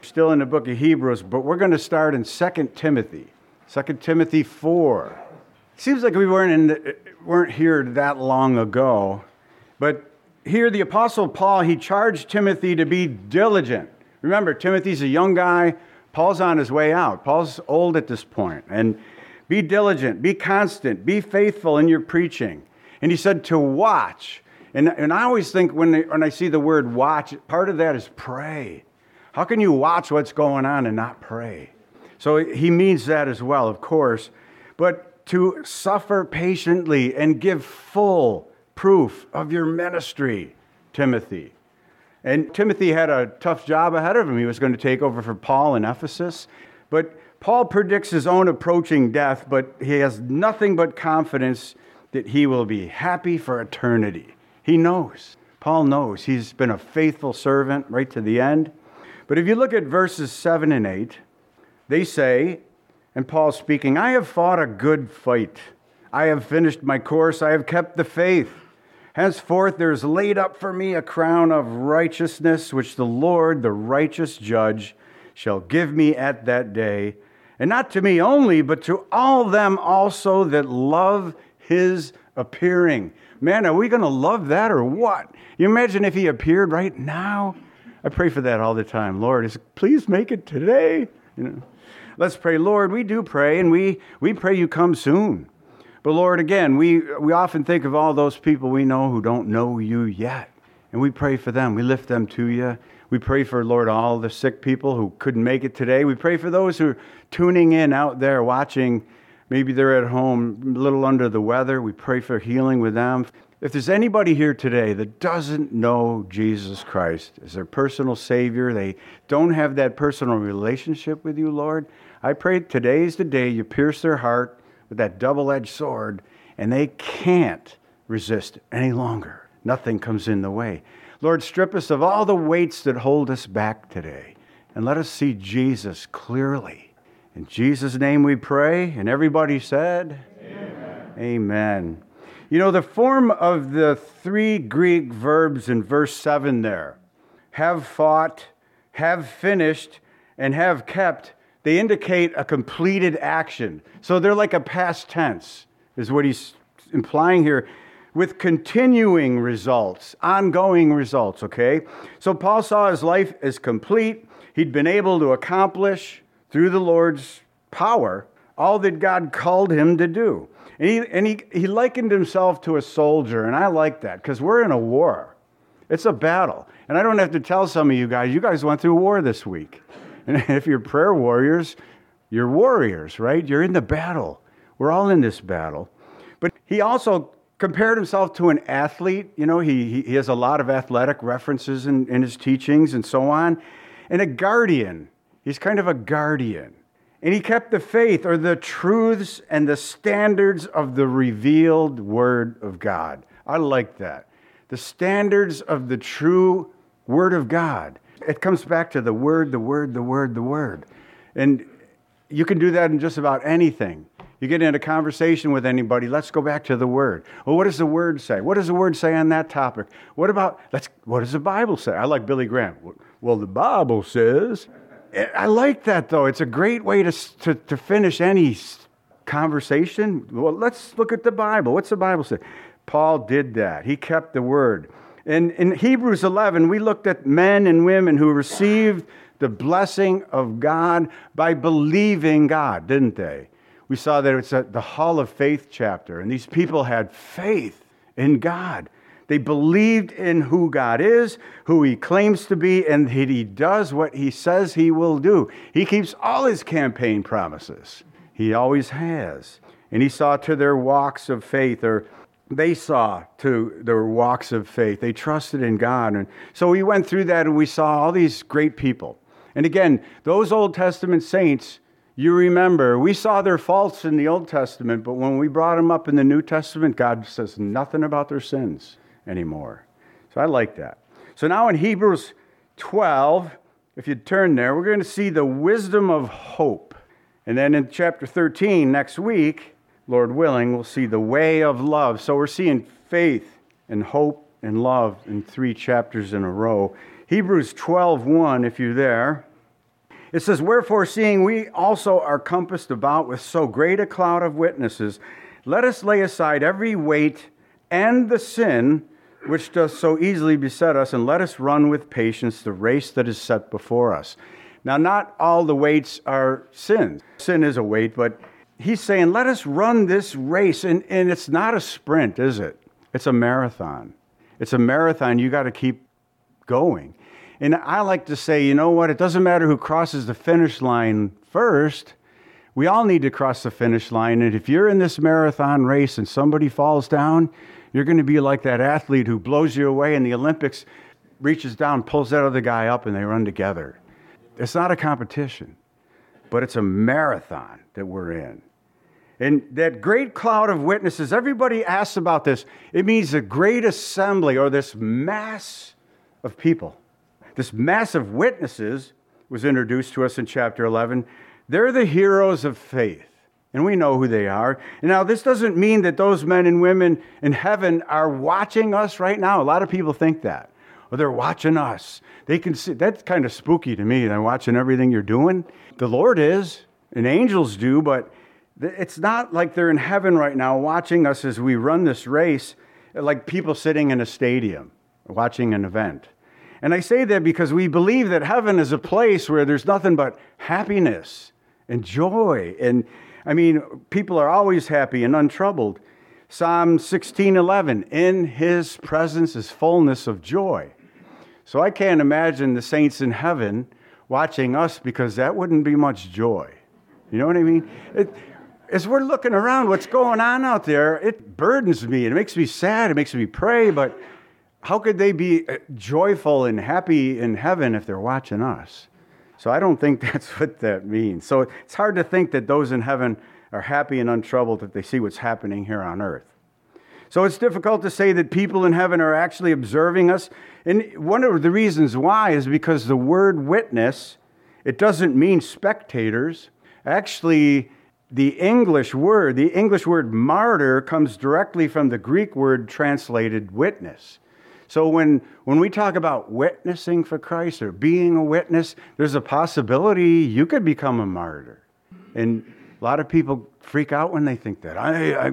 still in the book of Hebrews, but we're going to start in 2 Timothy. 2 Timothy 4. Seems like we weren't here that long ago, but here the Apostle Paul, he charged Timothy to be diligent. Remember, Timothy's a young guy. Paul's on his way out. Paul's old at this point. And be diligent, be constant, be faithful in your preaching. And he said to watch. And I always think when I see the word watch, part of that is pray. How can you watch what's going on and not pray? So he means that as well, of course. But to suffer patiently and give full proof of your ministry, Timothy. And Timothy had a tough job ahead of him. He was going to take over for Paul in Ephesus. But Paul predicts his own approaching death, but he has nothing but confidence that he will be happy for eternity. He knows. Paul knows. He's been a faithful servant right to the end. But if you look at verses 7 and 8, they say, and Paul's speaking, I have fought a good fight. I have finished my course. I have kept the faith. Henceforth there is laid up for me a crown of righteousness, which the Lord, the righteous judge, shall give me at that day. And not to me only, but to all them also that love his appearing. Man, are we going to love that or what? You imagine if he appeared right now? I pray for that all the time. Lord, please make it today. Let's pray. Lord, we do pray, and we pray you come soon. But Lord, again, we often think of all those people we know who don't know you yet. And we pray for them. We lift them to you. We pray for, Lord, all the sick people who couldn't make it today. We pray for those who are tuning in out there, watching. Maybe they're at home, a little under the weather. We pray for healing with them. If there's anybody here today that doesn't know Jesus Christ as their personal Savior, they don't have that personal relationship with you, Lord, I pray today's the day you pierce their heart with that double-edged sword, and they can't resist any longer. Nothing comes in the way. Lord, strip us of all the weights that hold us back today, and let us see Jesus clearly. In Jesus' name we pray, and everybody said, Amen. Amen. You know, the form of the three Greek verbs in verse 7 there, have fought, have finished, and have kept, they indicate a completed action. So they're like a past tense, is what he's implying here, with continuing results, ongoing results, okay? So Paul saw his life as complete. He'd been able to accomplish, through the Lord's power, all that God called him to do. And he likened himself to a soldier, and I like that, because we're in a war. It's a battle. And I don't have to tell some of you guys went through war this week. And if you're prayer warriors, you're warriors, right? You're in the battle. We're all in this battle. But he also compared himself to an athlete. You know, he has a lot of athletic references in his teachings and so on. And a guardian. He's kind of a guardian. And he kept the faith, or the truths and the standards of the revealed Word of God. I like that. The standards of the true Word of God. It comes back to the Word, the Word, the Word, the Word. And you can do that in just about anything. You get in a conversation with anybody, let's go back to the Word. Well, what does the Word say? What does the Word say on that topic? What does the Bible say? I like Billy Graham. Well, the Bible says... I like that, though. It's a great way to finish any conversation. Well, let's look at the Bible. What's the Bible say? Paul did that. He kept the Word. And in Hebrews 11, we looked at men and women who received the blessing of God by believing God, didn't they? We saw that it's the Hall of Faith chapter, and these people had faith in God. They believed in who God is, who He claims to be, and that He does what He says He will do. He keeps all His campaign promises. He always has. And He saw to their walks of faith, or they saw to their walks of faith. They trusted in God. And so we went through that, and we saw all these great people. And again, those Old Testament saints, you remember, we saw their faults in the Old Testament, but when we brought them up in the New Testament, God says nothing about their sins anymore. So I like that. So now in Hebrews 12, if you turn there, we're going to see the wisdom of hope. And then in chapter 13 next week, Lord willing, we'll see the way of love. So we're seeing faith and hope and love in 3 chapters in a row. Hebrews 12:1, if you're there. It says, "Wherefore, seeing we also are compassed about with so great a cloud of witnesses, let us lay aside every weight and the sin which does so easily beset us, and let us run with patience the race that is set before us." Now, not all the weights are sin. Sin is a weight, but he's saying, let us run this race. And it's not a sprint, is it? It's a marathon. It's a marathon. You got to keep going. And I like to say, you know what? It doesn't matter who crosses the finish line first. We all need to cross the finish line. And if you're in this marathon race and somebody falls down, you're going to be like that athlete who blows you away in the Olympics, reaches down, pulls that other guy up, and they run together. It's not a competition, but it's a marathon that we're in. And that great cloud of witnesses, everybody asks about this. It means a great assembly, or this mass of people. This mass of witnesses was introduced to us in chapter 11. They're the heroes of faith. And we know who they are. Now, this doesn't mean that those men and women in heaven are watching us right now. A lot of people think that. Or they're watching us. They can see. That's kind of spooky to me. They're watching everything you're doing. The Lord is, and angels do, but it's not like they're in heaven right now watching us as we run this race, like people sitting in a stadium watching an event. And I say that because we believe that heaven is a place where there's nothing but happiness and joy. And I mean, people are always happy and untroubled. Psalm 16:11, "In his presence is fullness of joy." So I can't imagine the saints in heaven watching us, because that wouldn't be much joy. You know what I mean? As we're looking around, what's going on out there, it burdens me. It makes me sad. It makes me pray. But how could they be joyful and happy in heaven if they're watching us? So I don't think that's what that means. So it's hard to think that those in heaven are happy and untroubled if they see what's happening here on earth. So it's difficult to say that people in heaven are actually observing us. And one of the reasons why is because the word witness, it doesn't mean spectators. Actually, the English word martyr comes directly from the Greek word translated witness. So when we talk about witnessing for Christ or being a witness, there's a possibility you could become a martyr. And a lot of people freak out when they think that.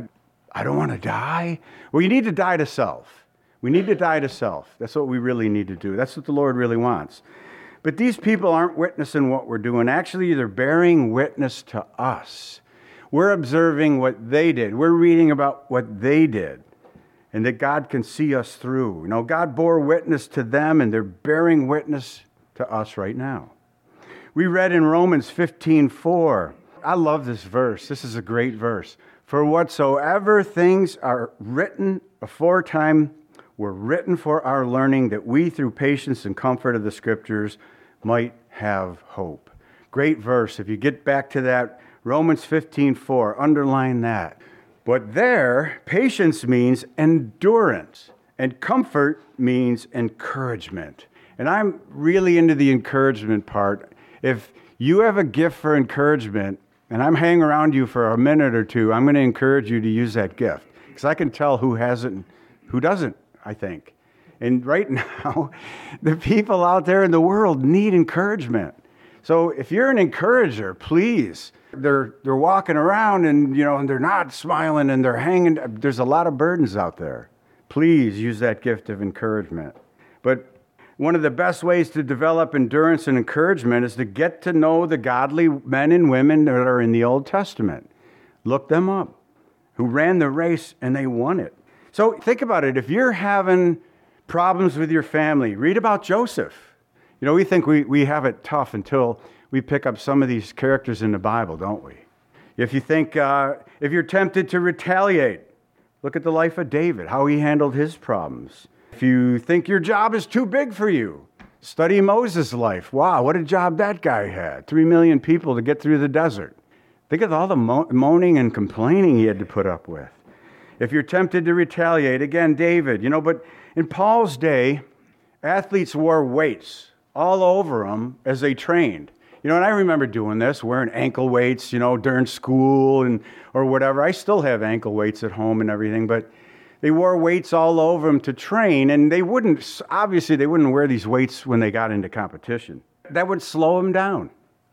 I don't want to die. Well, you need to die to self. We need to die to self. That's what we really need to do. That's what the Lord really wants. But these people aren't witnessing what we're doing. Actually, they're bearing witness to us. We're observing what they did. We're reading about what they did, and that God can see us through. You know, God bore witness to them, and they're bearing witness to us right now. We read in Romans 15:4. I love this verse. This is a great verse. "For whatsoever things are written aforetime were written for our learning, that we through patience and comfort of the Scriptures might have hope." Great verse. If you get back to that, Romans 15:4, underline that. But there, patience means endurance, and comfort means encouragement. And I'm really into the encouragement part. If you have a gift for encouragement, and I'm hanging around you for a minute or two, I'm going to encourage you to use that gift. Because I can tell who has it and who doesn't, I think. And right now, the people out there in the world need encouragement. So if you're an encourager, please. They're walking around and they're not smiling and they're hanging. There's a lot of burdens out there. Please use that gift of encouragement. But one of the best ways to develop endurance and encouragement is to get to know the godly men and women that are in the Old Testament. Look them up, who ran the race and they won it. So think about it. If you're having problems with your family, read about Joseph. We think we have it tough until we pick up some of these characters in the Bible, don't we? If you think, if you're tempted to retaliate, look at the life of David, how he handled his problems. If you think your job is too big for you, study Moses' life. Wow, what a job that guy had. 3 million people to get through the desert. Think of all the moaning and complaining he had to put up with. If you're tempted to retaliate, again, David, but in Paul's day, athletes wore weights all over them as they trained. And I remember doing this, wearing ankle weights, during school or whatever. I still have ankle weights at home and everything, but they wore weights all over them to train, and they wouldn't wear these weights when they got into competition. That would slow them down.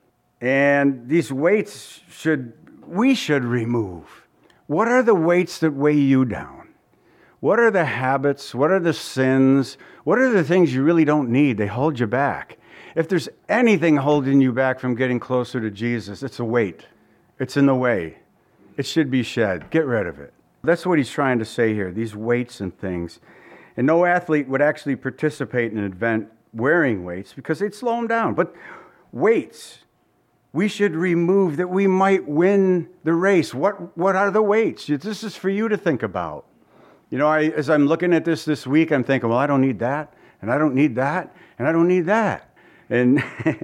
And these weights we should remove. What are the weights that weigh you down? What are the habits? What are the sins? What are the things you really don't need? They hold you back. If there's anything holding you back from getting closer to Jesus, it's a weight. It's in the way. It should be shed. Get rid of it. That's what he's trying to say here, these weights and things. And no athlete would actually participate in an event wearing weights because they'd slow them down. But weights, we should remove that we might win the race. What are the weights? This is for you to think about. You know, as I'm looking at this week, I'm thinking, well, I don't need that, and I don't need that, and I don't need that. And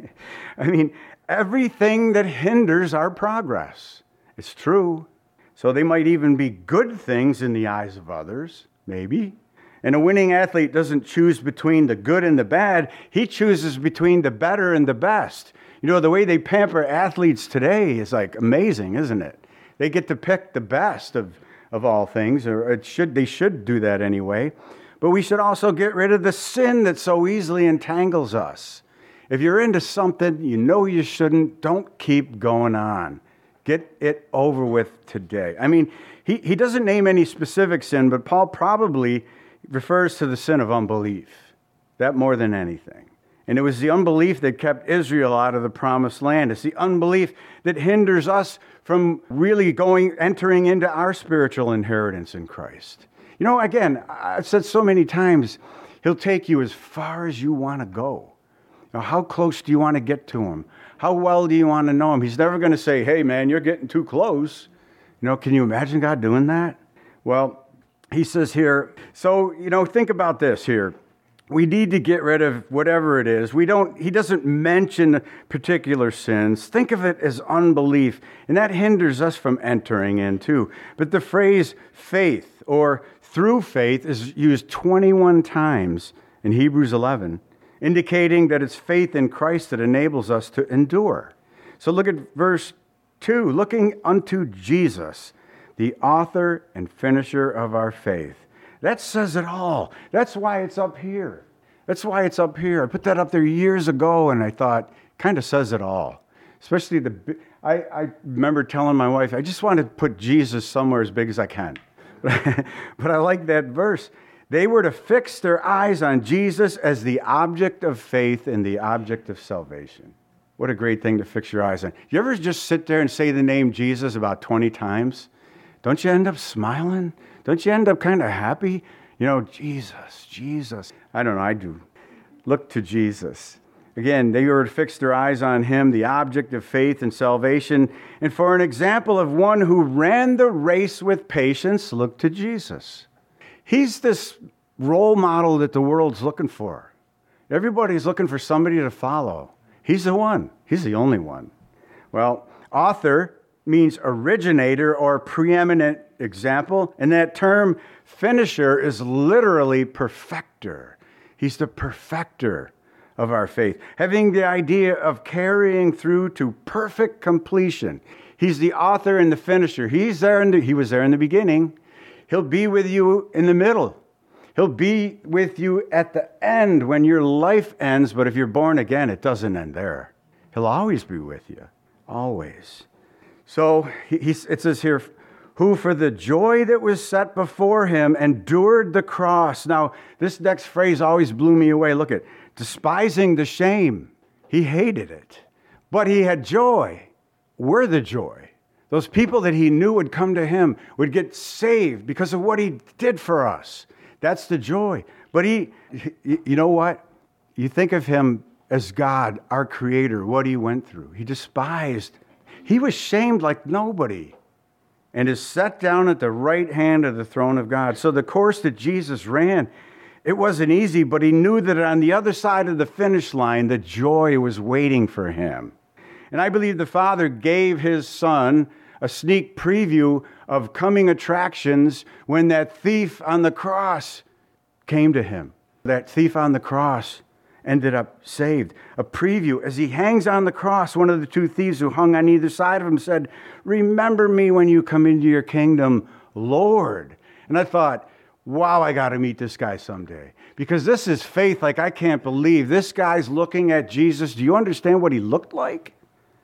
I mean, everything that hinders our progress. It's true. So they might even be good things in the eyes of others, maybe. And a winning athlete doesn't choose between the good and the bad. He chooses between the better and the best. You know, the way they pamper athletes today is like amazing, isn't it? They get to pick the best of all things, or they should do that anyway. But we should also get rid of the sin that so easily entangles us. If you're into something you know you shouldn't, don't keep going on. Get it over with today. I mean, he doesn't name any specific sin, but Paul probably refers to the sin of unbelief. That more than anything. And it was the unbelief that kept Israel out of the promised land. It's the unbelief that hinders us from really entering into our spiritual inheritance in Christ. You know, again, I've said so many times, he'll take you as far as you want to go. Now, how close do you want to get to him? How well do you want to know him? He's never going to say, hey, man, you're getting too close. You know, can you imagine God doing that? Well, he says here, so, you know, think about this here. We need to get rid of whatever it is. He doesn't mention particular sins. Think of it as unbelief, and that hinders us from entering in too. But the phrase faith or through faith is used 21 times in Hebrews 11, indicating that it's faith in Christ that enables us to endure. So look at verse 2, looking unto Jesus, the author and finisher of our faith. That says it all. That's why it's up here. That's why it's up here. I put that up there years ago, and I thought, kind of says it all. Especially I remember telling my wife, I just want to put Jesus somewhere as big as I can. But I like that verse. They were to fix their eyes on Jesus as the object of faith and the object of salvation. What a great thing to fix your eyes on. You ever just sit there and say the name Jesus about 20 times? Don't you end up smiling? Don't you end up kind of happy? You know, Jesus. I don't know, I do. Look to Jesus. Again, they were to fix their eyes on him, the object of faith and salvation. And for an example of one who ran the race with patience, look to Jesus. He's this role model that the world's looking for. Everybody's looking for somebody to follow. He's the one. He's the only one. Well, author means originator or preeminent example, and that term finisher is literally perfecter. He's the perfecter of our faith, having the idea of carrying through to perfect completion. He's the author and the finisher. He was there in the beginning. He'll be with you in the middle. He'll be with you at the end when your life ends, but if you're born again, it doesn't end there. He'll always be with you, always. So it says here, who for the joy that was set before him endured the cross. Now, this next phrase always blew me away. Look at, despising the shame. He hated it. But he had joy. We're the joy. Those people that he knew would come to him would get saved because of what he did for us. That's the joy. But you know what? You think of him as God, our creator, what he went through. He despised. He was shamed like nobody and is set down at the right hand of the throne of God. So the course that Jesus ran, it wasn't easy, but he knew that on the other side of the finish line, the joy was waiting for him. And I believe the Father gave his Son a sneak preview of coming attractions when that thief on the cross came to him. That thief on the cross ended up saved. A preview. As he hangs on the cross, one of the two thieves who hung on either side of him said, "Remember me when you come into your kingdom, Lord." And I thought, wow, I got to meet this guy someday. Because this is faith like I can't believe. This guy's looking at Jesus. Do you understand what he looked like?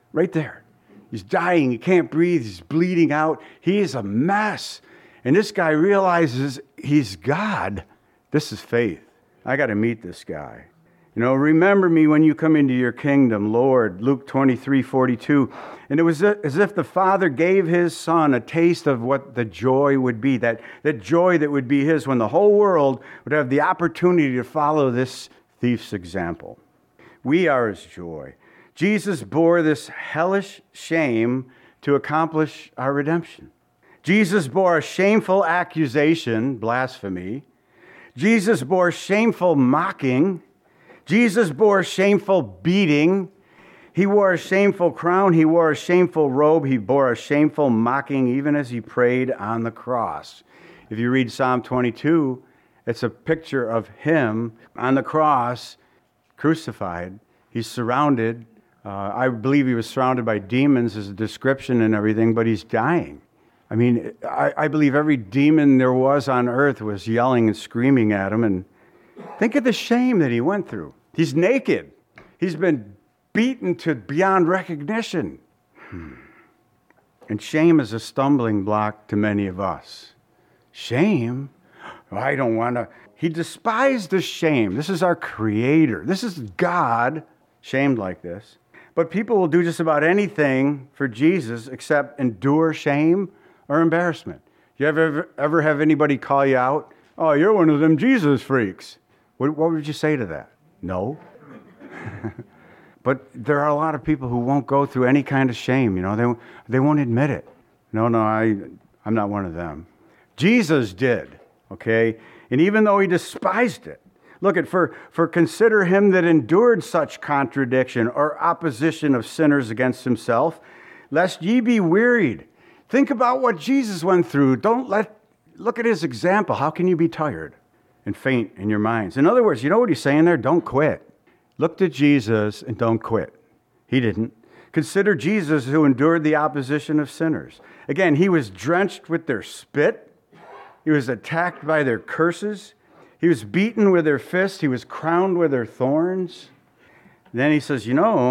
right there. He's dying. He can't breathe. He's bleeding out. He is a mess. And this guy realizes he's God. This is faith. I got to meet this guy. Remember me when you come into your kingdom, Lord. Luke 23:42. And it was as if the Father gave his Son a taste of what the joy would be, that joy that would be his when the whole world would have the opportunity to follow this thief's example. We are his joy. Jesus bore this hellish shame to accomplish our redemption. Jesus bore a shameful accusation, blasphemy. Jesus bore shameful mocking. Jesus bore shameful beating. He wore a shameful crown. He wore a shameful robe. He bore a shameful mocking even as he prayed on the cross. If you read Psalm 22, it's a picture of him on the cross, crucified. He's surrounded. I believe he was surrounded by demons as a description and everything, but he's dying. I mean, I believe every demon there was on earth was yelling and screaming at him. And think of the shame that he went through. He's naked. He's been beaten to beyond recognition. And shame is a stumbling block to many of us. Shame? I don't want to. He despised the shame. This is our Creator. This is God, shamed like this. But people will do just about anything for Jesus except endure shame or embarrassment. You ever have anybody call you out? Oh, you're one of them Jesus freaks. What would you say to that? No. But there are a lot of people who won't go through any kind of shame. They won't admit it. No, I'm not one of them. Jesus did, okay? And even though he despised it, look at, for consider him that endured such contradiction or opposition of sinners against himself, lest ye be wearied. Think about what Jesus went through. Look at his example. How can you be tired and faint in your minds? In other words, you know what he's saying there? Don't quit. Look to Jesus and don't quit. He didn't. Consider Jesus who endured the opposition of sinners. Again, he was drenched with their spit. He was attacked by their curses. He was beaten with their fists. He was crowned with their thorns. Then he says,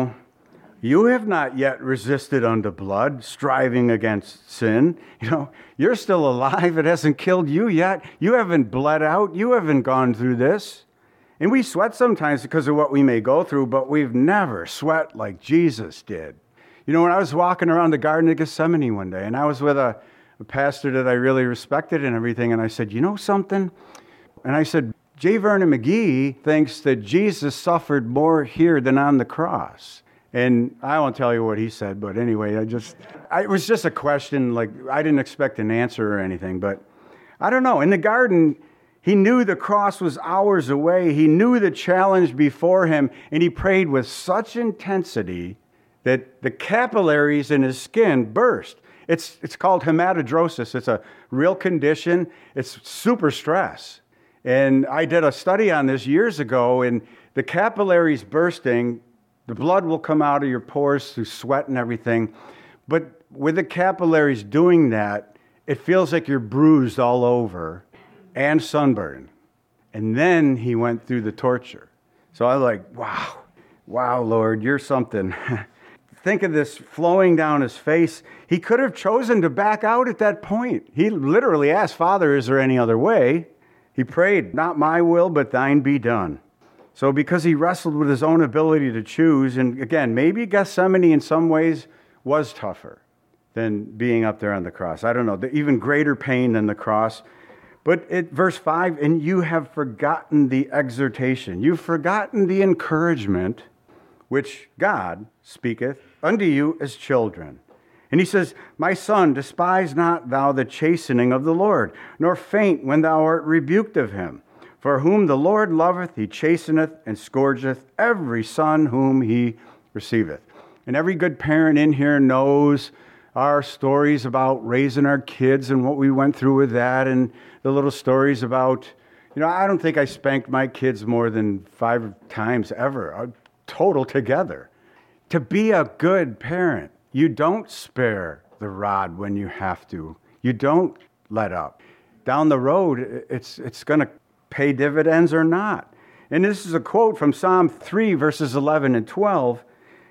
you have not yet resisted unto blood, striving against sin. You're still alive. It hasn't killed you yet. You haven't bled out. You haven't gone through this. And we sweat sometimes because of what we may go through, but we've never sweat like Jesus did. When I was walking around the Garden of Gethsemane one day, and I was with a pastor that I really respected and everything, and I said, you know something? And I said, J. Vernon McGee thinks that Jesus suffered more here than on the cross. And I won't tell you what he said, but anyway, it was just a question, like I didn't expect an answer or anything, but I don't know. In the garden, he knew the cross was hours away. He knew the challenge before him, and he prayed with such intensity that the capillaries in his skin burst. It's called hematidrosis. It's a real condition. It's super stress. And I did a study on this years ago, and the capillaries bursting, the blood will come out of your pores through sweat and everything. But with the capillaries doing that, it feels like you're bruised all over and sunburned. And then he went through the torture. So I was like, wow, Lord, you're something. Think of this flowing down his face. He could have chosen to back out at that point. He literally asked, Father, is there any other way? He prayed, not my will, but thine be done. So because he wrestled with his own ability to choose, and again, maybe Gethsemane in some ways was tougher than being up there on the cross. I don't know, even greater pain than the cross. But verse 5, and you have forgotten the exhortation. You've forgotten the encouragement which God speaketh unto you as children. And he says, my son, despise not thou the chastening of the Lord, nor faint when thou art rebuked of him. For whom the Lord loveth, he chasteneth and scourgeth every son whom he receiveth. And every good parent in here knows our stories about raising our kids and what we went through with that, and the little stories about, I don't think I spanked my kids more than 5 times ever, total together. To be a good parent, you don't spare the rod when you have to. You don't let up. Down the road, it's going to pay dividends or not. And this is a quote from Psalm 3, verses 11 and 12.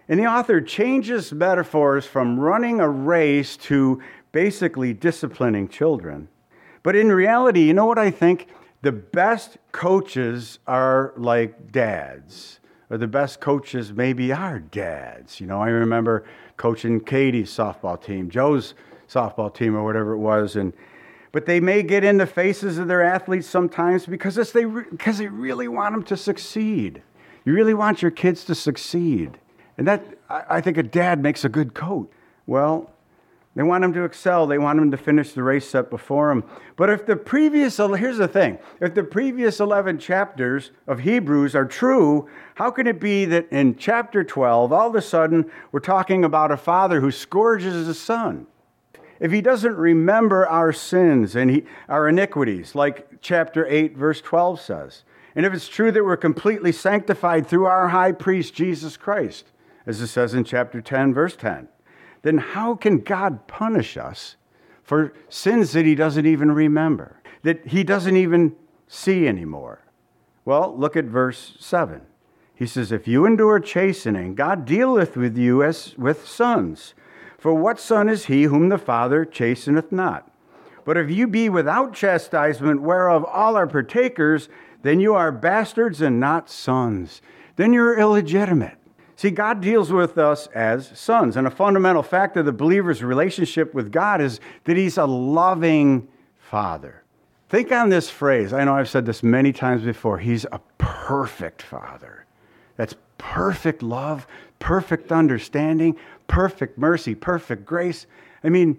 And the author changes metaphors from running a race to basically disciplining children. But in reality, you know what I think? The best coaches are like dads, or the best coaches maybe are dads. You know, I remember coaching Katie's softball team, Joe's softball team, or whatever it was, but they may get in the faces of their athletes sometimes because they really want them to succeed. You really want your kids to succeed. And that, I think a dad makes a good coach. Well, they want them to excel. They want them to finish the race set before them. But here's the thing. If the previous 11 chapters of Hebrews are true, how can it be that in chapter 12, all of a sudden, we're talking about a father who scourges his son? If he doesn't remember our sins and our iniquities, like chapter 8, verse 12 says, and if it's true that we're completely sanctified through our high priest, Jesus Christ, as it says in chapter 10, verse 10, then how can God punish us for sins that he doesn't even remember, that he doesn't even see anymore? Well, look at verse 7. He says, if you endure chastening, God dealeth with you as with sons. For what son is he whom the Father chasteneth not? But if you be without chastisement, whereof all are partakers, then you are bastards and not sons. Then you're illegitimate. See, God deals with us as sons. And a fundamental fact of the believer's relationship with God is that he's a loving Father. Think on this phrase. I know I've said this many times before. He's a perfect Father. That's perfect love, perfect understanding, perfect mercy, perfect grace. I mean,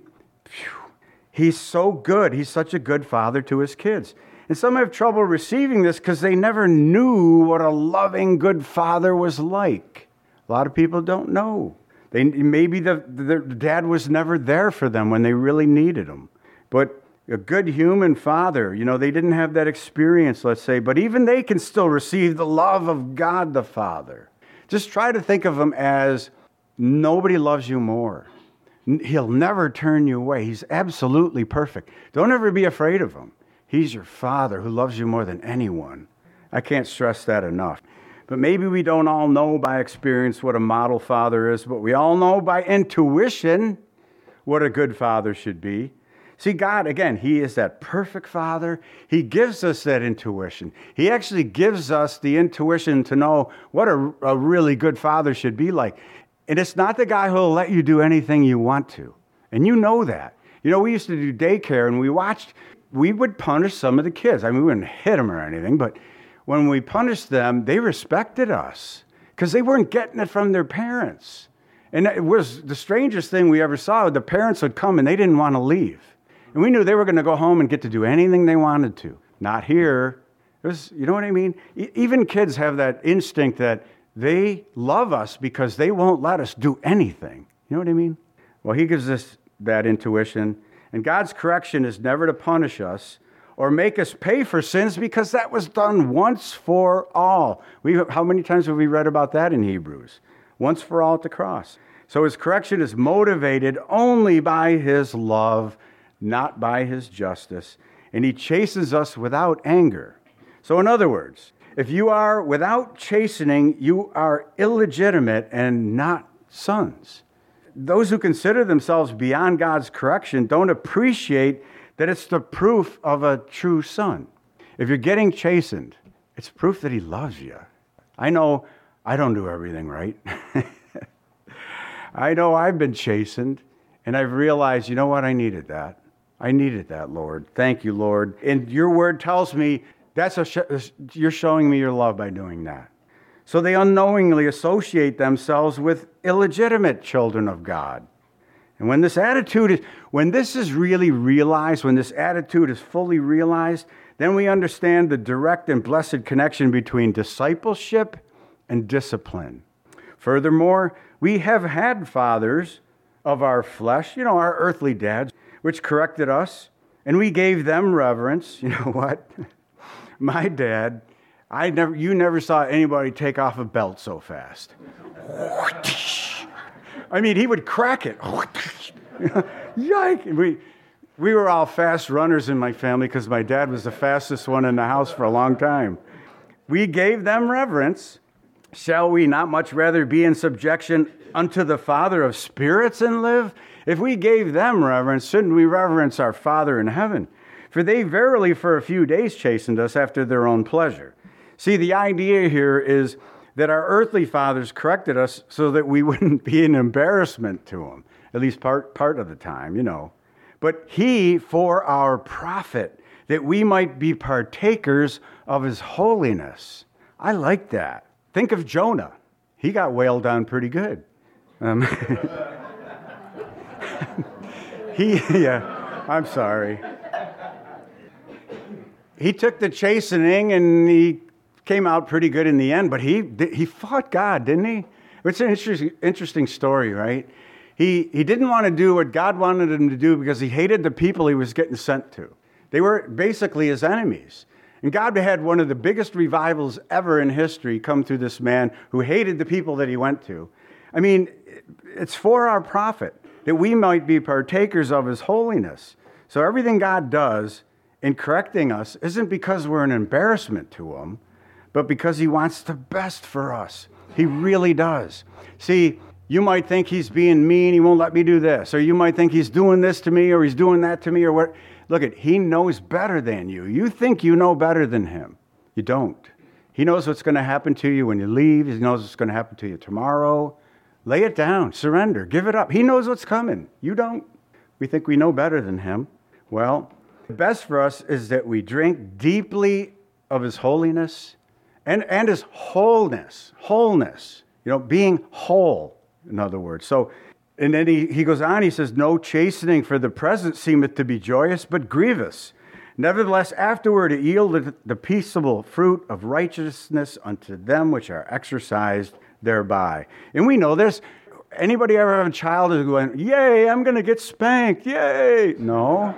he's so good. He's such a good father to his kids. And some have trouble receiving this because they never knew what a loving, good father was like. A lot of people don't know. Maybe the dad was never there for them when they really needed him. But a good human father, they didn't have that experience, let's say, but even they can still receive the love of God the Father. Just try to think of him as nobody loves you more. He'll never turn you away. He's absolutely perfect. Don't ever be afraid of him. He's your Father who loves you more than anyone. I can't stress that enough. But maybe we don't all know by experience what a model father is, but we all know by intuition what a good father should be. See, God, again, he is that perfect Father. He gives us that intuition. He actually gives us the intuition to know what a really good father should be like. And it's not the guy who will let you do anything you want to. And you know that. We used to do daycare, and we would punish some of the kids. I mean, we wouldn't hit them or anything, but when we punished them, they respected us because they weren't getting it from their parents. And it was the strangest thing we ever saw. The parents would come, and they didn't want to leave. And we knew they were going to go home and get to do anything they wanted to. Not here. It was, you know what I mean? Even kids have that instinct that they love us because they won't let us do anything. You know what I mean? Well, he gives us that intuition. And God's correction is never to punish us or make us pay for sins because that was done once for all. How many times have we read about that in Hebrews? Once for all at the cross. So his correction is motivated only by his love, not by his justice. And he chastens us without anger. So in other words, if you are without chastening, you are illegitimate and not sons. Those who consider themselves beyond God's correction don't appreciate that it's the proof of a true son. If you're getting chastened, it's proof that he loves you. I know I don't do everything right. I know I've been chastened, and I've realized, you know what, I needed that. I needed that, Lord. Thank you, Lord. And your word tells me you're showing me your love by doing that. So they unknowingly associate themselves with illegitimate children of God. And when this is really realized, when this attitude is fully realized, then we understand the direct and blessed connection between discipleship and discipline. Furthermore, we have had fathers of our flesh, our earthly dads, which corrected us, and we gave them reverence. You know what? My dad, you never saw anybody take off a belt so fast. I mean, he would crack it. Yike! We were all fast runners in my family because my dad was the fastest one in the house for a long time. We gave them reverence, Shall we not much rather be in subjection unto the Father of spirits and live? If we gave them reverence, shouldn't we reverence our Father in heaven? For they verily for a few days chastened us after their own pleasure. See, the idea here is that our earthly fathers corrected us so that we wouldn't be an embarrassment to them, at least part of the time, But he for our profit, that we might be partakers of his holiness. I like that. Think of Jonah. He got whaled down pretty good. I'm sorry. He took the chastening and he came out pretty good in the end, but he fought God, didn't he? It's an interesting story, right? He didn't want to do what God wanted him to do because he hated the people he was getting sent to. They were basically his enemies. And God had one of the biggest revivals ever in history come through this man who hated the people that he went to. I mean, it's for our profit, that we might be partakers of his holiness. So everything God does in correcting us isn't because we're an embarrassment to him, but because he wants the best for us. He really does. See, you might think he's being mean, he won't let me do this. Or you might think he's doing this to me or he's doing that to me or what. Look, he knows better than you. You think you know better than him. You don't. He knows what's going to happen to you when you leave. He knows what's going to happen to you tomorrow. Lay it down. Surrender. Give it up. He knows what's coming. You don't. We think we know better than him. Well, the best for us is that we drink deeply of his holiness and his wholeness. Wholeness. Being whole, in other words. So, and then he goes on, he says, no chastening for the present seemeth to be joyous, but grievous. Nevertheless, afterward it yieldeth the peaceable fruit of righteousness unto them which are exercised thereby. And we know this. Anybody ever have a child who's going, yay, I'm going to get spanked, yay? No.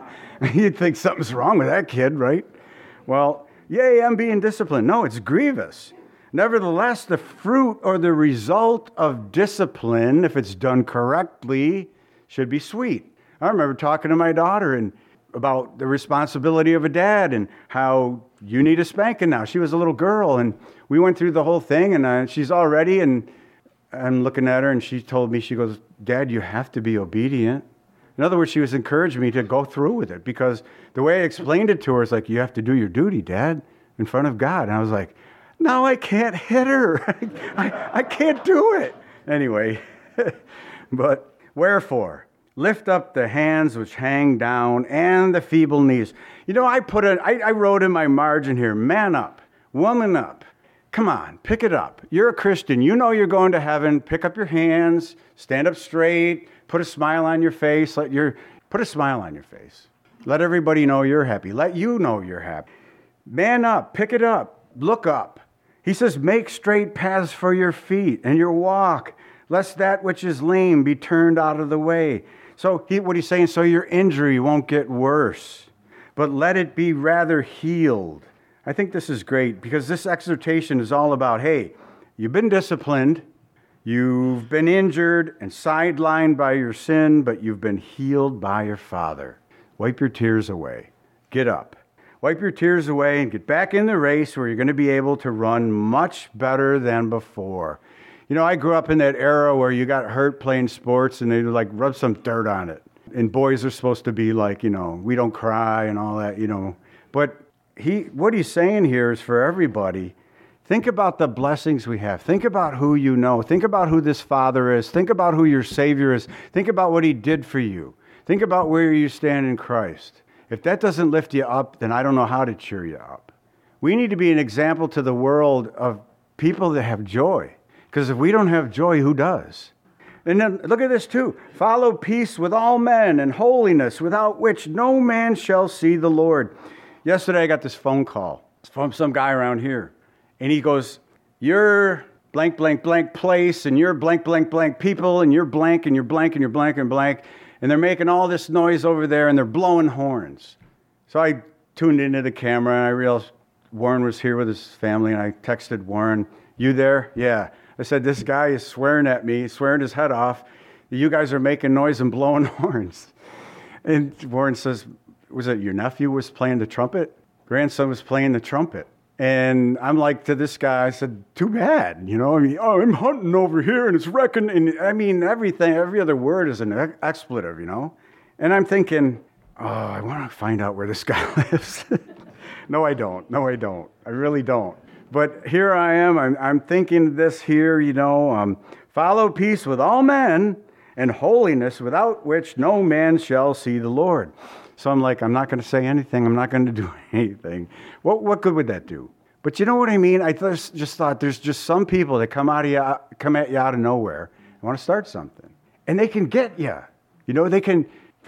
You'd think something's wrong with that kid, right? Well, yay, I'm being disciplined. No, it's grievous. Nevertheless, the fruit or the result of discipline, if it's done correctly, should be sweet. I remember talking to my daughter about the responsibility of a dad and how you need a spanking now. She was a little girl, and we went through the whole thing, and she's all ready, and I'm looking at her, and she told me, she goes, Dad, you have to be obedient. In other words, she was encouraging me to go through with it, because the way I explained it to her is like, you have to do your duty, Dad, in front of God. And I was like, no, I can't hit her. I can't do it. Anyway, but wherefore, lift up the hands which hang down and the feeble knees. I wrote in my margin here, man up, woman up. Come on, pick it up. You're a Christian. You know you're going to heaven. Pick up your hands, stand up straight, put a smile on your face. Put a smile on your face. Let everybody know you're happy. Let you know you're happy. Man up, pick it up, look up. He says, make straight paths for your feet and your walk, lest that which is lame be turned out of the way. So what he's saying, so your injury won't get worse, but let it be rather healed. I think this is great because this exhortation is all about, hey, you've been disciplined, you've been injured and sidelined by your sin, but you've been healed by your Father. Wipe your tears away. Get up. Wipe your tears away and get back in the race where you're going to be able to run much better than before. I grew up in that era where you got hurt playing sports and they would rub some dirt on it. And boys are supposed to be we don't cry and all that, But what he's saying here is for everybody. Think about the blessings we have. Think about who you know. Think about who this Father is. Think about who your Savior is. Think about what he did for you. Think about where you stand in Christ. If that doesn't lift you up, then I don't know how to cheer you up. We need to be an example to the world of people that have joy. Because if we don't have joy, who does? And then look at this too. Follow peace with all men and holiness, without which no man shall see the Lord. Yesterday I got this phone call from some guy around here. And he goes, you're blank, blank, blank place, and you're blank, blank, blank people, and you're blank, and you're blank, and you're blank, and blank. And they're making all this noise over there, and they're blowing horns. So I tuned into the camera, and I realized Warren was here with his family, and I texted Warren, you there? Yeah. I said, this guy is swearing at me, swearing his head off. You guys are making noise and blowing horns. And Warren says, was it your nephew was playing the trumpet? Grandson was playing the trumpet. And I'm like to this guy, I said, too bad, I mean, oh, I'm hunting over here and it's wrecking. And I mean, every other word is an expletive, And I'm thinking, oh, I want to find out where this guy lives. No, I don't. I really don't. But here I am. I'm thinking this here, follow peace with all men and holiness, without which no man shall see the Lord. So I'm like, I'm not going to say anything. I'm not going to do anything. What good would that do? But you know what I mean? I just thought there's just some people that come at you out of nowhere and want to start something. And they can get you. They can,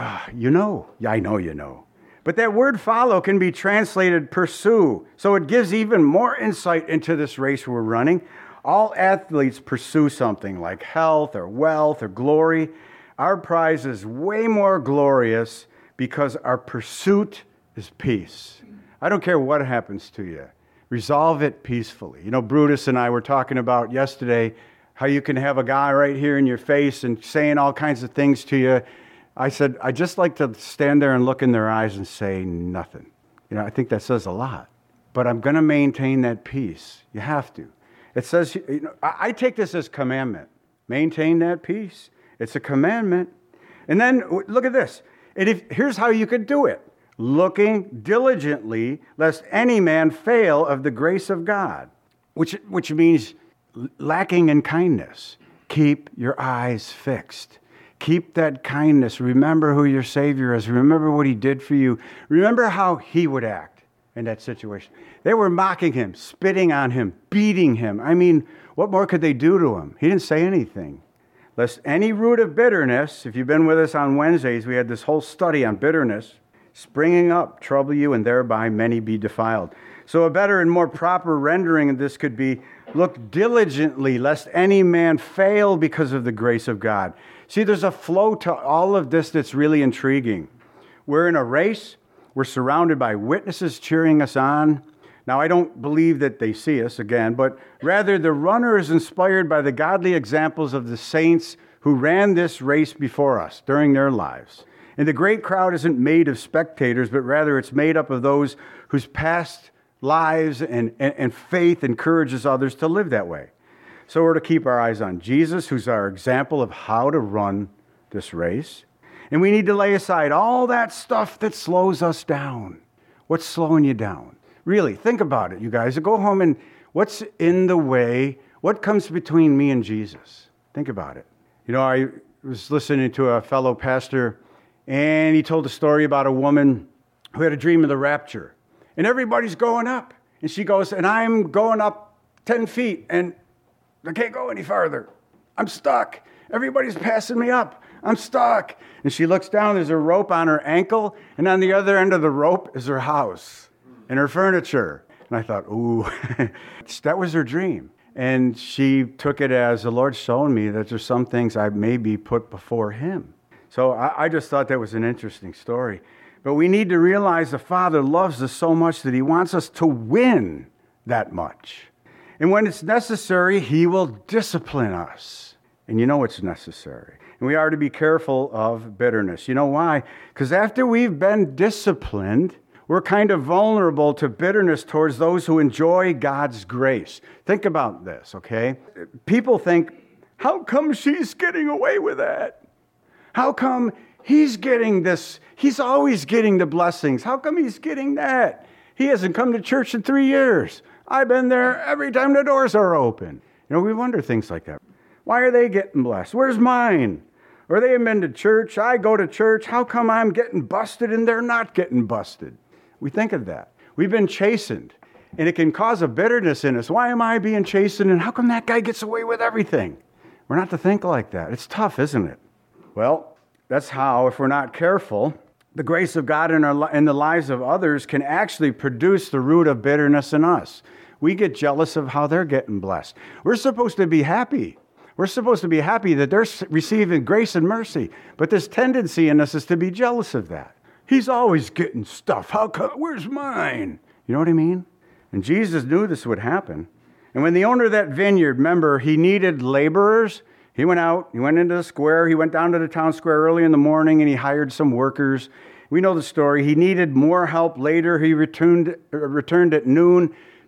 Yeah, I know you know. But that word follow can be translated pursue. So it gives even more insight into this race we're running. All athletes pursue something like health or wealth or glory. Our prize is way more glorious because our pursuit is peace. I don't care what happens to you. Resolve it peacefully. Brutus and I were talking about yesterday how you can have a guy right here in your face and saying all kinds of things to you. I said, I just like to stand there and look in their eyes and say nothing. I think that says a lot. But I'm going to maintain that peace. You have to. It says, I take this as commandment. Maintain that peace. It's a commandment. And then look at this. Here's how you could do it. Looking diligently, lest any man fail of the grace of God, which means lacking in kindness. Keep your eyes fixed. Keep that kindness. Remember who your Savior is. Remember what He did for you. Remember how He would act in that situation. They were mocking Him, spitting on Him, beating Him. I mean, what more could they do to Him? He didn't say anything. Lest any root of bitterness, if you've been with us on Wednesdays, we had this whole study on bitterness, springing up, trouble you, and thereby many be defiled. So a better and more proper rendering of this could be, look diligently, lest any man fail because of the grace of God. See, there's a flow to all of this that's really intriguing. We're in a race. We're surrounded by witnesses cheering us on. Now, I don't believe that they see us again, but rather the runner is inspired by the godly examples of the saints who ran this race before us during their lives. And the great crowd isn't made of spectators, but rather it's made up of those whose past lives and faith encourages others to live that way. So we're to keep our eyes on Jesus, who's our example of how to run this race. And we need to lay aside all that stuff that slows us down. What's slowing you down? Really, think about it, you guys. Go home and what's in the way? What comes between me and Jesus? Think about it. I was listening to a fellow pastor, and he told a story about a woman who had a dream of the rapture. And everybody's going up. And she goes, and I'm going up 10 feet, and I can't go any farther. I'm stuck. Everybody's passing me up. I'm stuck. And she looks down, there's a rope on her ankle, and on the other end of the rope is her house and her furniture. And I thought, ooh, that was her dream. And she took it as the Lord's showing me that there's some things I may be put before Him. So I just thought that was an interesting story. But we need to realize the Father loves us so much that He wants us to win that much. And when it's necessary, He will discipline us. And it's necessary. And we are to be careful of bitterness. You know why? Because after we've been disciplined, we're kind of vulnerable to bitterness towards those who enjoy God's grace. Think about this, okay? People think, how come she's getting away with that? How come he's getting this? He's always getting the blessings. How come he's getting that? He hasn't come to church in 3 years. I've been there every time the doors are open. We wonder things like that. Why are they getting blessed? Where's mine? Or they haven't been to church. I go to church. How come I'm getting busted and they're not getting busted? We think of that. We've been chastened. And it can cause a bitterness in us. Why am I being chastened? And how come that guy gets away with everything? We're not to think like that. It's tough, isn't it? Well, that's how, if we're not careful, the grace of God in the lives of others can actually produce the root of bitterness in us. We get jealous of how they're getting blessed. We're supposed to be happy. We're supposed to be happy that they're receiving grace and mercy. But this tendency in us is to be jealous of that. He's always getting stuff. How come? Where's mine? You know what I mean? And Jesus knew this would happen. And when the owner of that vineyard, remember, he needed laborers. He went out, he went into the square, he went down to the town square early in the morning, and he hired some workers. We know the story. He needed more help later. He returned at noon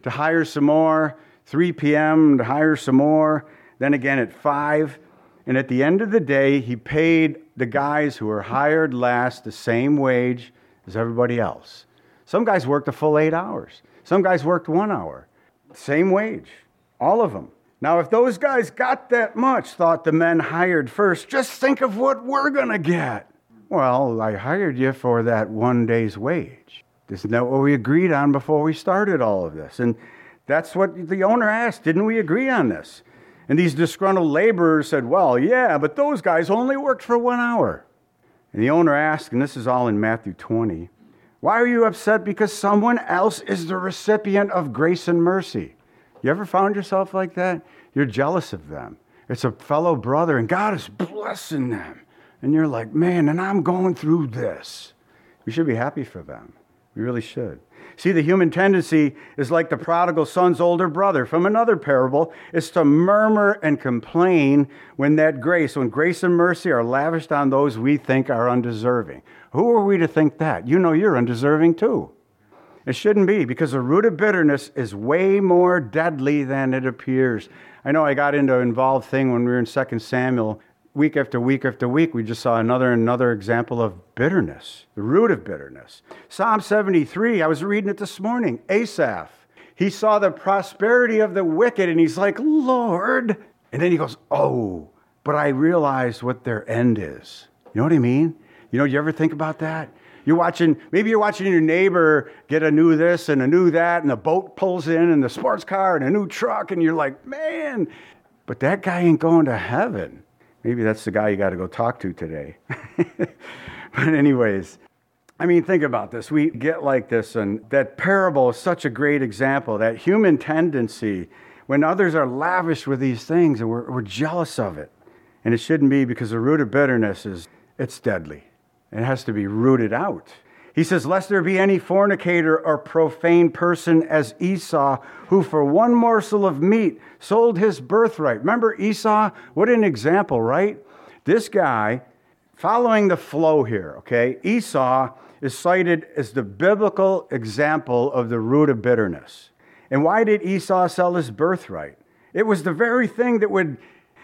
to hire some more, 3 p.m. to hire some more, then again at 5. And at the end of the day, he paid the guys who were hired last the same wage as everybody else. Some guys worked a full 8 hours. Some guys worked 1 hour. Same wage. All of them. Now, if those guys got that much, thought the men hired first, just think of what we're going to get. Well, I hired you for that 1 day's wage. Isn't that what we agreed on before we started all of this? And that's what the owner asked. Didn't we agree on this? And these disgruntled laborers said, well, yeah, but those guys only worked for 1 hour. And the owner asked, and this is all in Matthew 20, why are you upset because someone else is the recipient of grace and mercy? You ever found yourself like that? You're jealous of them. It's a fellow brother, and God is blessing them. And you're like, man, and I'm going through this. We should be happy for them. We really should. See, the human tendency is like the prodigal son's older brother from another parable, is to murmur and complain when grace and mercy are lavished on those we think are undeserving. Who are we to think that? You know you're undeserving too. It shouldn't be, because the root of bitterness is way more deadly than it appears. I know I got into an involved thing when we were in 2 Samuel. Week after week after week, we just saw another example of bitterness, the root of bitterness. Psalm 73, I was reading it this morning. Asaph, he saw the prosperity of the wicked, and he's like, Lord. And then he goes, oh, but I realized what their end is. You know what I mean? You ever think about that? Maybe you're watching your neighbor get a new this and a new that, and the boat pulls in, and the sports car, and a new truck, and you're like, man, but that guy ain't going to heaven. Maybe that's the guy you got to go talk to today. But anyways, think about this. We get like this, and that parable is such a great example, that human tendency, when others are lavish with these things, and we're jealous of it. And it shouldn't be, because the root of bitterness it's deadly. It has to be rooted out. He says, lest there be any fornicator or profane person as Esau, who for one morsel of meat sold his birthright. Remember Esau? What an example, right? This guy, following the flow here, okay? Esau is cited as the biblical example of the root of bitterness. And why did Esau sell his birthright? It was the very thing that would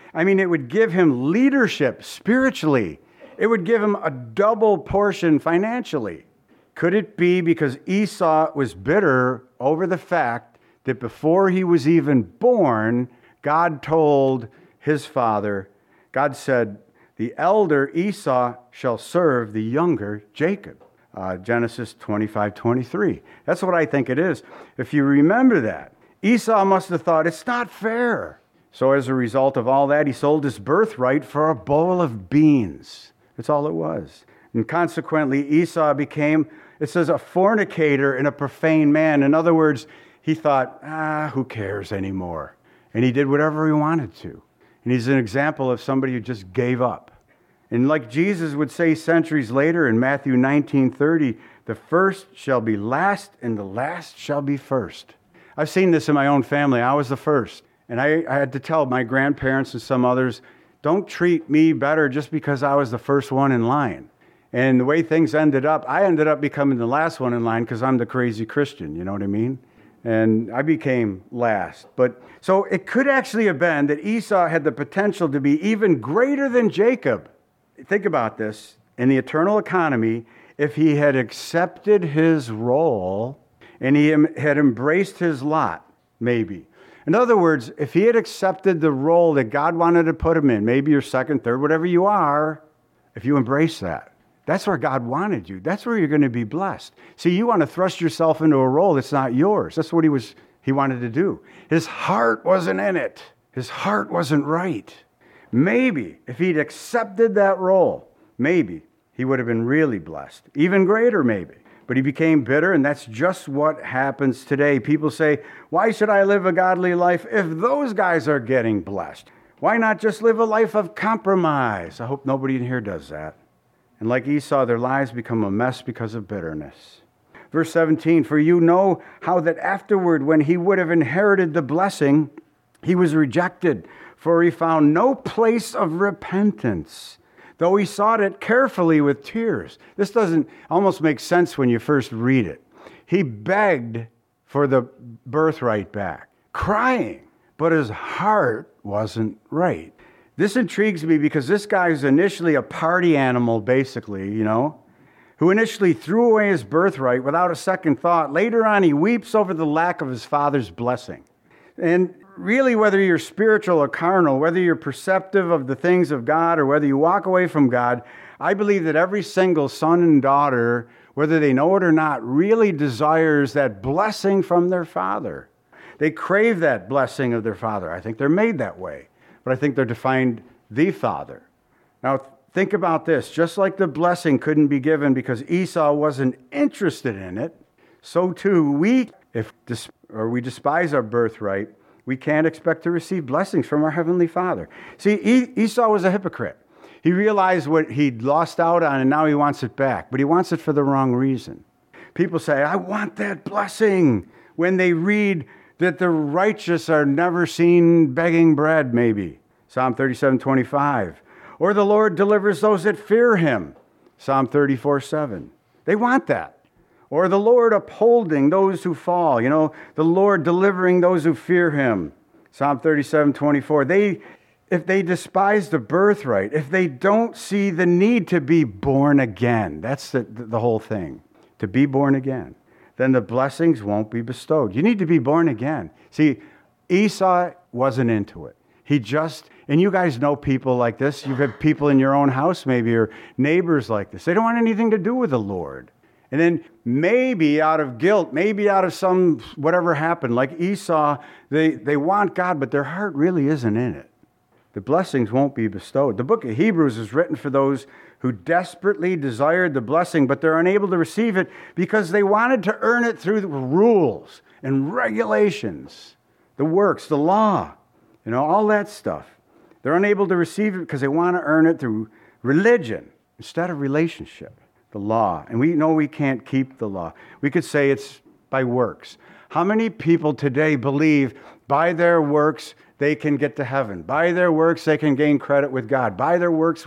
give him leadership spiritually. It would give him a double portion financially. Could it be because Esau was bitter over the fact that before he was even born, God told his father, God said, the elder Esau shall serve the younger Jacob. Genesis 25:23. That's what I think it is. If you remember that, Esau must have thought, it's not fair. So as a result of all that, he sold his birthright for a bowl of beans. That's all it was. And consequently, Esau became, it says, a fornicator and a profane man. In other words, he thought, who cares anymore? And he did whatever he wanted to. And he's an example of somebody who just gave up. And like Jesus would say centuries later in Matthew 19:30, the first shall be last and the last shall be first. I've seen this in my own family. I was the first. And I had to tell my grandparents and some others, don't treat me better just because I was the first one in line. And the way things ended up, I ended up becoming the last one in line because I'm the crazy Christian, you know what I mean? And I became last. But so it could actually have been that Esau had the potential to be even greater than Jacob. Think about this. In the eternal economy, if he had accepted his role and he had embraced his lot, maybe. In other words, if he had accepted the role that God wanted to put him in, maybe you're second, third, whatever you are, if you embrace that, that's where God wanted you. That's where you're going to be blessed. See, you want to thrust yourself into a role that's not yours. That's what he wanted to do. His heart wasn't in it. His heart wasn't right. Maybe if he'd accepted that role, maybe he would have been really blessed. Even greater, maybe. But he became bitter, and that's just what happens today. People say, why should I live a godly life if those guys are getting blessed? Why not just live a life of compromise? I hope nobody in here does that. And like Esau, their lives become a mess because of bitterness. Verse 17, for you know how that afterward, when he would have inherited the blessing, he was rejected, for he found no place of repentance, though he sought it carefully with tears. This doesn't almost make sense when you first read it. He begged for the birthright back, crying, but his heart wasn't right. This intrigues me because this guy is initially a party animal, basically, who initially threw away his birthright without a second thought. Later on, he weeps over the lack of his father's blessing. And really, whether you're spiritual or carnal, whether you're perceptive of the things of God or whether you walk away from God, I believe that every single son and daughter, whether they know it or not, really desires that blessing from their father. They crave that blessing of their father. I think they're made that way, but I think they're defined the father. Now, think about this. Just like the blessing couldn't be given because Esau wasn't interested in it, so too if we despise our birthright, we can't expect to receive blessings from our Heavenly Father. See, Esau was a hypocrite. He realized what he'd lost out on, and now he wants it back. But he wants it for the wrong reason. People say, I want that blessing, when they read that the righteous are never seen begging bread, maybe. Psalm 37:25. Or the Lord delivers those that fear him. Psalm 34:7. They want that. Or the Lord upholding those who fall. The Lord delivering those who fear him. Psalm 37:24. If they despise the birthright, if they don't see the need to be born again, that's the whole thing, to be born again, then the blessings won't be bestowed. You need to be born again. See, Esau wasn't into it. And you guys know people like this. You've had people in your own house maybe, or neighbors like this. They don't want anything to do with the Lord. And then maybe out of guilt, maybe out of some whatever happened, like Esau, they want God, but their heart really isn't in it. The blessings won't be bestowed. The book of Hebrews is written for those who desperately desired the blessing, but they're unable to receive it because they wanted to earn it through the rules and regulations, the works, the law, all that stuff. They're unable to receive it because they want to earn it through religion instead of relationship, the law. And we know we can't keep the law. We could say it's by works. How many people today believe by their works they can get to heaven? By their works they can gain credit with God. By their works.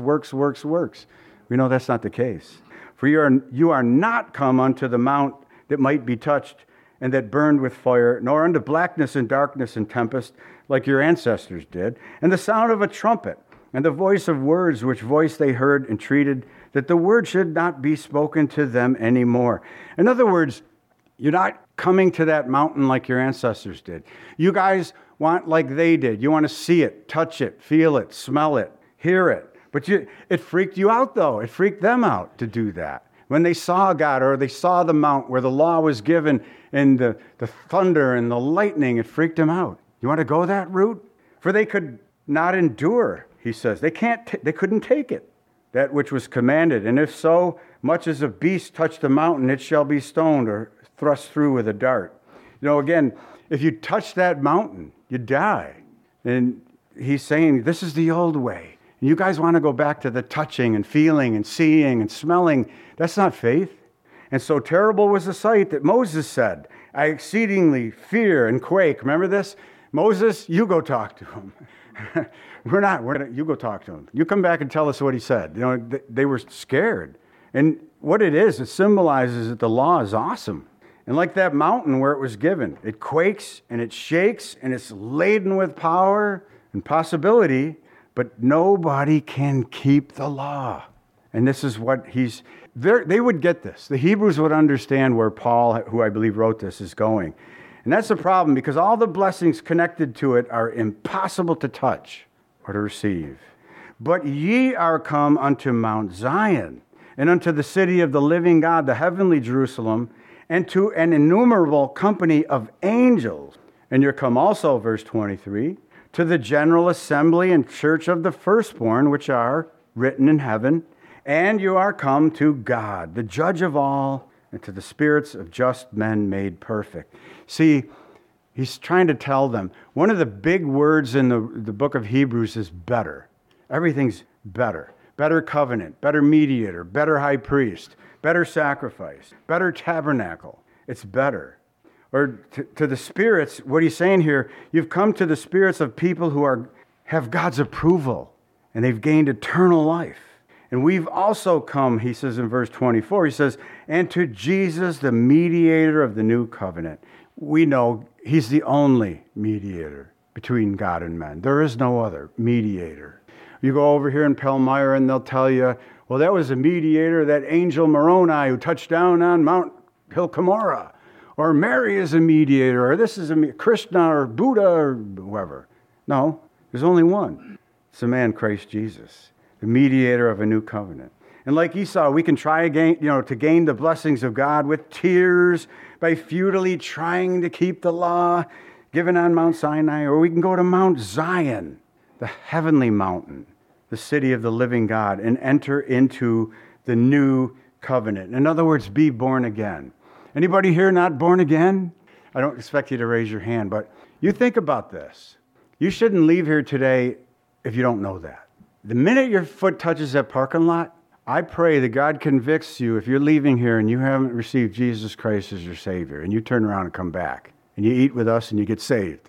We know that's not the case. For you are not come unto the mount that might be touched and that burned with fire, nor unto blackness and darkness and tempest, like your ancestors did, and the sound of a trumpet, and the voice of words, which voice they heard entreated, that the word should not be spoken to them anymore. In other words, you're not coming to that mountain like your ancestors did. You guys want like they did. You want to see it, touch it, feel it, smell it, hear it. But it freaked you out, though. It freaked them out to do that. When they saw God, or they saw the mount where the law was given, and the thunder and the lightning, it freaked them out. You want to go that route? For they could not endure, he says. They couldn't take it, that which was commanded. And if so much as a beast touch the mountain, it shall be stoned or thrust through with a dart. Again, if you touch that mountain, you die. And he's saying, this is the old way. And you guys want to go back to the touching and feeling and seeing and smelling. That's not faith. And so terrible was the sight that Moses said, I exceedingly fear and quake. Remember this? Moses, you go talk to him. You go talk to him. You come back and tell us what he said. They were scared. And what it is, it symbolizes that the law is awesome. And like that mountain where it was given, it quakes and it shakes and it's laden with power and possibility, but nobody can keep the law. And this is what they would get this. The Hebrews would understand where Paul, who I believe wrote this, is going. And that's the problem, because all the blessings connected to it are impossible to touch or to receive. But ye are come unto Mount Zion, and unto the city of the living God, the heavenly Jerusalem, and to an innumerable company of angels. And you're come also, verse 23, to the general assembly and church of the firstborn, which are written in heaven. And you are come to God, the judge of all, and to the spirits of just men made perfect. See, he's trying to tell them, one of the big words in the book of Hebrews is better. Everything's better. Better covenant, better mediator, better high priest, better sacrifice, better tabernacle. It's better. Or to the spirits, what he's saying here, you've come to the spirits of people who have God's approval, and they've gained eternal life. And we've also come, he says in verse 24, he says, and to Jesus, the mediator of the new covenant. we know he's the only mediator between God and men. There is no other mediator. You go over here in Palmyra and they'll tell you, well, that was a mediator, that angel Moroni who touched down on Mount Hilcomora. Or Mary is a mediator, or this is a Krishna or Buddha or whoever. No, there's only one. It's the man Christ Jesus, the mediator of a new covenant. And like Esau, we can try again, to gain the blessings of God with tears by futilely trying to keep the law given on Mount Sinai, or we can go to Mount Zion, the heavenly mountain, the city of the living God, and enter into the new covenant. In other words, be born again. Anybody here not born again? I don't expect you to raise your hand, but you think about this. You shouldn't leave here today if you don't know that. The minute your foot touches that parking lot, I pray that God convicts you if you're leaving here and you haven't received Jesus Christ as your Savior, and you turn around and come back, and you eat with us and you get saved.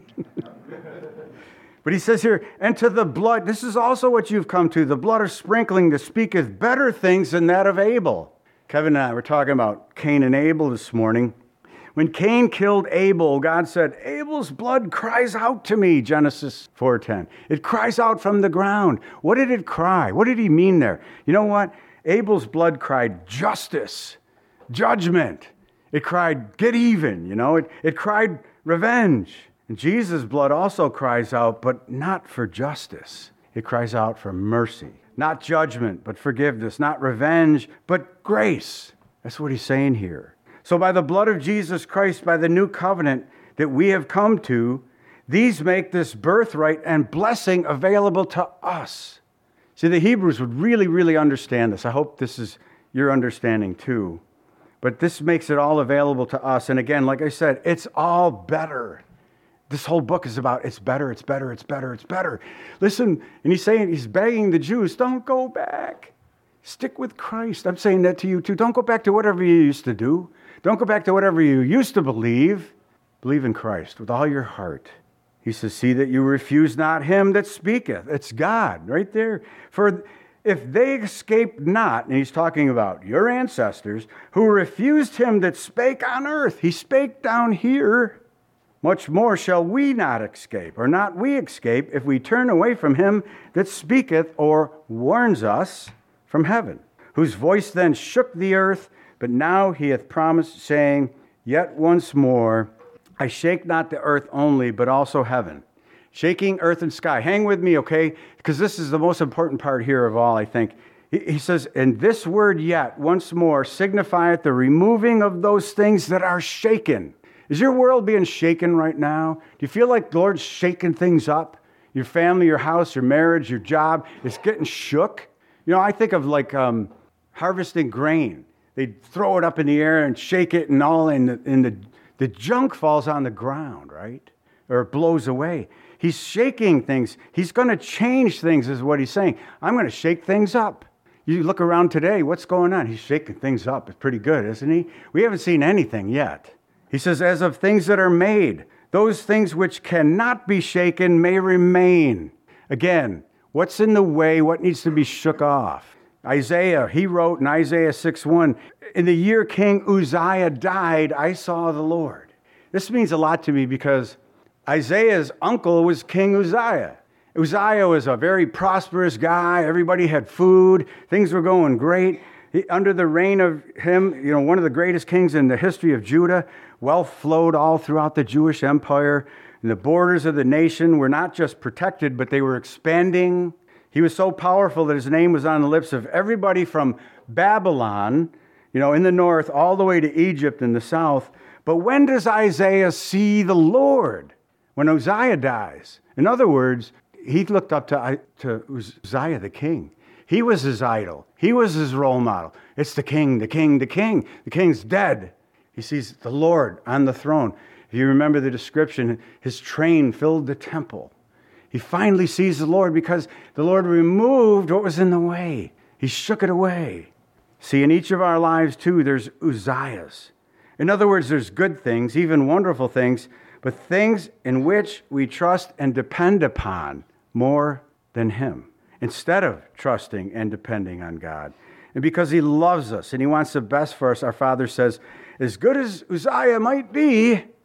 But he says here, and to the blood, this is also what you've come to, the blood of sprinkling that speaketh better things than that of Abel. Kevin and I were talking about Cain and Abel this morning. When Cain killed Abel, God said, Abel's blood cries out to me, Genesis 4:10. It cries out from the ground. What did it cry? What did he mean there? You know what? Abel's blood cried justice, judgment. It cried get even, It cried revenge. And Jesus' blood also cries out, but not for justice. It cries out for mercy. Not judgment, but forgiveness. Not revenge, but grace. That's what he's saying here. So by the blood of Jesus Christ, by the new covenant that we have come to, these make this birthright and blessing available to us. See, the Hebrews would really, really understand this. I hope this is your understanding too. But this makes it all available to us. And again, like I said, it's all better. This whole book is about it's better, it's better, it's better, it's better. Listen, and he's begging the Jews, don't go back. Stick with Christ. I'm saying that to you too. Don't go back to whatever you used to do. Don't go back to whatever you used to believe. Believe in Christ with all your heart. He says, see that you refuse not him that speaketh. It's God right there. For if they escaped not, and he's talking about your ancestors, who refused him that spake on earth. He spake down here. Much more shall we not escape, or not we escape, if we turn away from him that speaketh or warns us from heaven, whose voice then shook the earth, but now he hath promised, saying, yet once more, I shake not the earth only, but also heaven. Shaking earth and sky. Hang with me, okay? Because this is the most important part here of all, I think. He says, and this word yet, once more, signifieth the removing of those things that are shaken. Is your world being shaken right now? Do you feel like the Lord's shaking things up? Your family, your house, your marriage, your job, it's getting shook. I think of like harvesting grain. They throw it up in the air and shake it and all, and the junk falls on the ground, right? Or it blows away. He's shaking things. He's going to change things is what he's saying. I'm going to shake things up. You look around today, what's going on? He's shaking things up. It's pretty good, isn't he? We haven't seen anything yet. He says, as of things that are made, those things which cannot be shaken may remain. Again, what's in the way? What needs to be shook off? Isaiah, he wrote in Isaiah 6:1, in the year King Uzziah died, I saw the Lord. This means a lot to me because Isaiah's uncle was King Uzziah. Uzziah was a very prosperous guy. Everybody had food. Things were going great. Under the reign of him, one of the greatest kings in the history of Judah, wealth flowed all throughout the Jewish empire. And the borders of the nation were not just protected, but they were expanding. He was so powerful that his name was on the lips of everybody from Babylon, in the north, all the way to Egypt in the south. But when does Isaiah see the Lord? When Uzziah dies. In other words, he looked up to Uzziah the king. He was his idol. He was his role model. It's the king, the king, the king. The king's dead. He sees the Lord on the throne. If you remember the description, his train filled the temple. He finally sees the Lord because the Lord removed what was in the way. He shook it away. See, in each of our lives, too, there's Uzziahs. In other words, there's good things, even wonderful things, but things in which we trust and depend upon more than him, instead of trusting and depending on God. And because he loves us and he wants the best for us, our Father says, as good as Uzziah might be,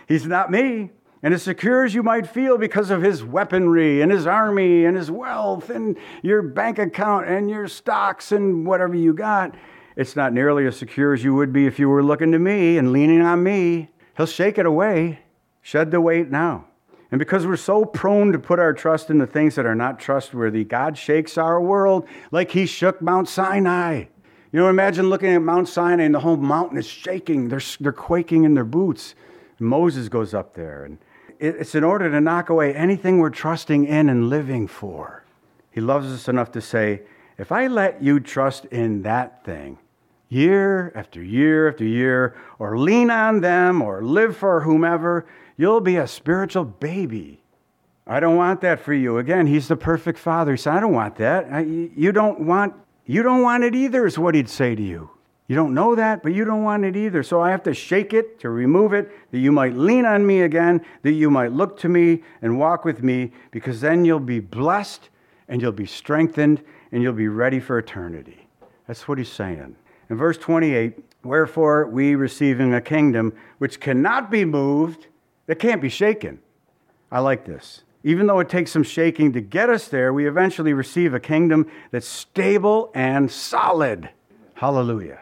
He's not me. And as secure as you might feel because of his weaponry and his army and his wealth and your bank account and your stocks and whatever you got, it's not nearly as secure as you would be if you were looking to me and leaning on me. He'll shake it away. Shed the weight now. And because we're so prone to put our trust in the things that are not trustworthy, God shakes our world like he shook Mount Sinai. You know, imagine looking at Mount Sinai and the whole mountain is shaking. They're quaking in their boots. And Moses goes up there, and it's in order to knock away anything we're trusting in and living for. He loves us enough to say, if I let you trust in that thing, year after year after year, or lean on them, or live for whomever, you'll be a spiritual baby. I don't want that for you. Again, he's the perfect father. He said, I don't want that. You don't want it either, is what he'd say to you. You don't know that, but you don't want it either. So I have to shake it to remove it, that you might lean on me again, that you might look to me and walk with me, because then you'll be blessed and you'll be strengthened and you'll be ready for eternity. That's what he's saying. In verse 28, wherefore we receiving a kingdom which cannot be moved, that can't be shaken. I like this. Even though it takes some shaking to get us there, we eventually receive a kingdom that's stable and solid. Hallelujah.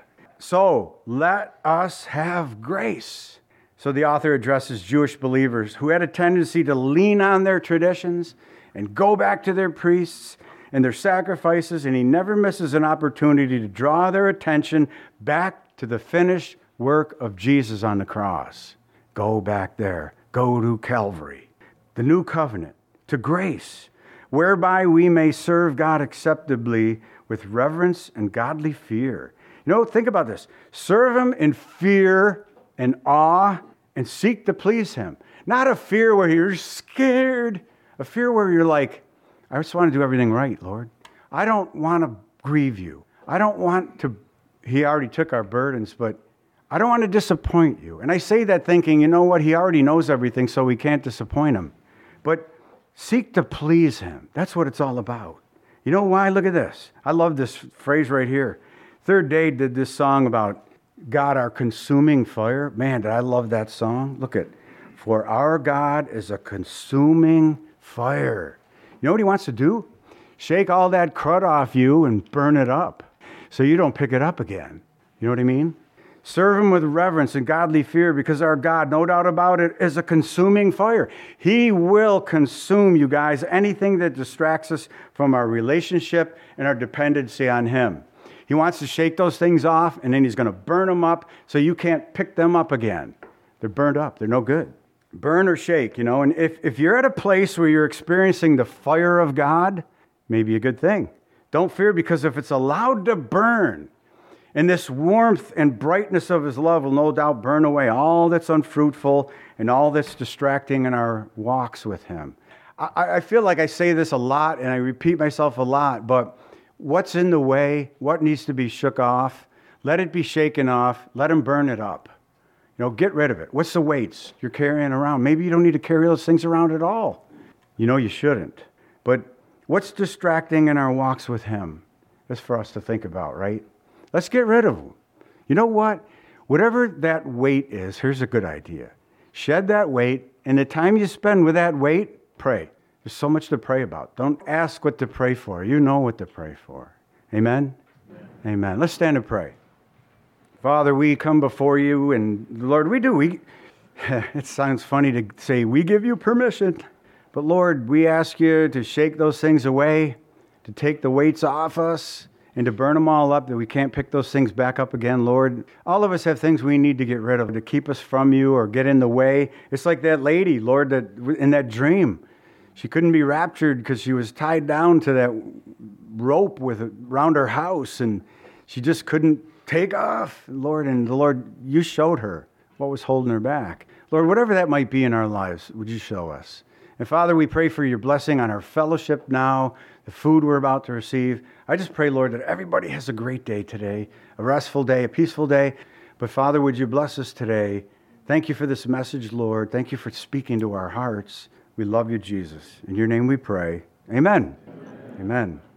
So let us have grace. So the author addresses Jewish believers who had a tendency to lean on their traditions and go back to their priests and their sacrifices, and he never misses an opportunity to draw their attention back to the finished work of Jesus on the cross. Go back there. Go to Calvary. The new covenant, to grace, whereby we may serve God acceptably with reverence and godly fear. You know, think about this. Serve him in fear and awe and seek to please him. Not a fear where you're scared. A fear where you're like, I just want to do everything right, Lord. I don't want to grieve you. I don't want to, he already took our burdens, but I don't want to disappoint you. And I say that thinking, you know what, he already knows everything, so we can't disappoint him. But seek to please him. That's what it's all about. You know why? Look at this. I love this phrase right here. Third Day did this song about God, our consuming fire. Man, did I love that song. Look at, for our God is a consuming fire. You know what he wants to do? Shake all that crud off you and burn it up so you don't pick it up again. You know what I mean? Serve him with reverence and godly fear, because our God, no doubt about it, is a consuming fire. He will consume, you guys, anything that distracts us from our relationship and our dependency on him. He wants to shake those things off, and then he's going to burn them up so you can't pick them up again. They're burned up. They're no good. Burn or shake, you know. And if you're at a place where you're experiencing the fire of God, maybe a good thing. Don't fear, because if it's allowed to burn, and this warmth and brightness of his love will no doubt burn away all that's unfruitful and all that's distracting in our walks with him. I feel like I say this a lot and I repeat myself a lot, but what's in the way, what needs to be shook off, let it be shaken off, let him burn it up. You know, get rid of it. What's the weights you're carrying around? Maybe you don't need to carry those things around at all. You know you shouldn't. But what's distracting in our walks with him? That's for us to think about, right? Let's get rid of them. You know what? Whatever that weight is, here's a good idea. Shed that weight, and the time you spend with that weight, pray. There's so much to pray about. Don't ask what to pray for. You know what to pray for. Amen? Amen. Amen. Let's stand and pray. Father, we come before you, and Lord, it sounds funny to say we give you permission, but Lord, we ask you to shake those things away, to take the weights off us, and to burn them all up, that we can't pick those things back up again, Lord. All of us have things we need to get rid of to keep us from you or get in the way. It's like that lady, Lord, that in that dream. She couldn't be raptured because she was tied down to that rope around her house, and she just couldn't take off, Lord. And the Lord, you showed her what was holding her back. Lord, whatever that might be in our lives, would you show us? And Father, we pray for your blessing on our fellowship now, the food we're about to receive. I just pray, Lord, that everybody has a great day today, a restful day, a peaceful day. But Father, would you bless us today? Thank you for this message, Lord. Thank you for speaking to our hearts. We love you, Jesus. In your name we pray. Amen. Amen. Amen.